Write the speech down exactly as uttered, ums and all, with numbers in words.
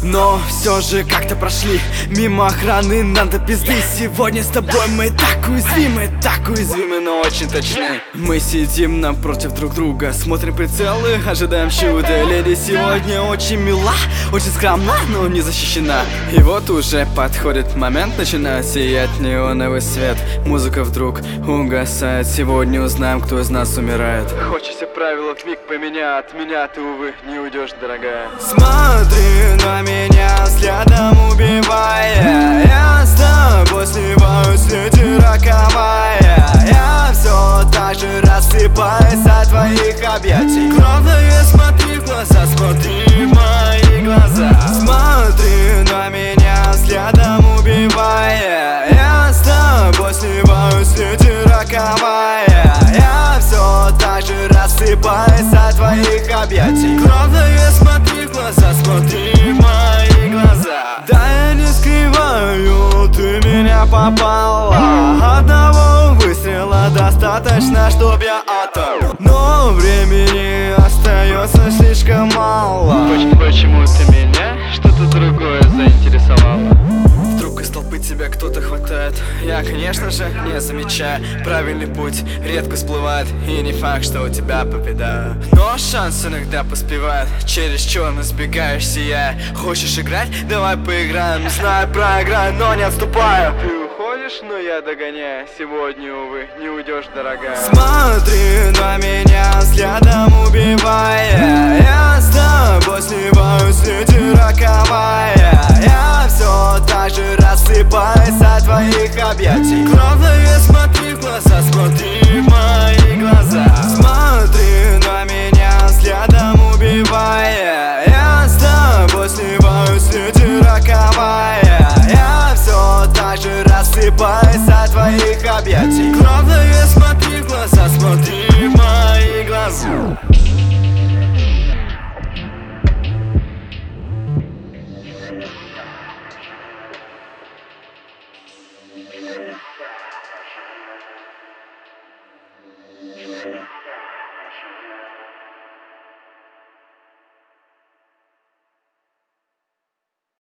Но все же как-то прошли мимо охраны, надо пизды. Сегодня с тобой мы так уязвимы, так уязвимы, но очень точны. Мы сидим напротив друг друга, смотрим прицелы, ожидаем чуда. Леди сегодня очень мила, очень скромна, но не защищена. И вот уже подходит момент, начинает сиять неоновый свет. Музыка вдруг угасает, сегодня узнаем, кто из нас умирает. Хочется правила в миг поменять, от меня ты, увы, не уйдешь, дорогая. Смотри на меня взглядом убивая, я с тобой сливаюсь, леди роковая. Я все так же рассыпаюсь от твоих объятий. Главное, смотри в глаза, смотри в мои глаза. Смотри на меня взглядом убивая, я с тобой сливаюсь, леди роковая. Я все так же рассыпаюсь от твоих объятий. Главное, смотри в глаза, смотри в мои глаза. Да я не скрываю, ты меня попала. Одного выстрела достаточно, чтоб я отор. Но времени остается слишком мало. Почему ты меня что-то другое заинтересовало? Вдруг из толпы тебя кто-то хватает. Я, конечно же, не замечаю. Правильный путь редко всплывает, и не факт, что у тебя победа. Но шанс иногда поспевает, через черно сбегаешь, сияя. Хочешь играть? Давай поиграем. Знаю, проиграю, но не отступаю. Ты уходишь, но я догоняю. Сегодня, увы, не уйдешь, дорогая. Смотри на меня взглядом убивая, я с тобой сливаюсь, леди роковая. Я все так же рассыпаюсь от твоих объятий.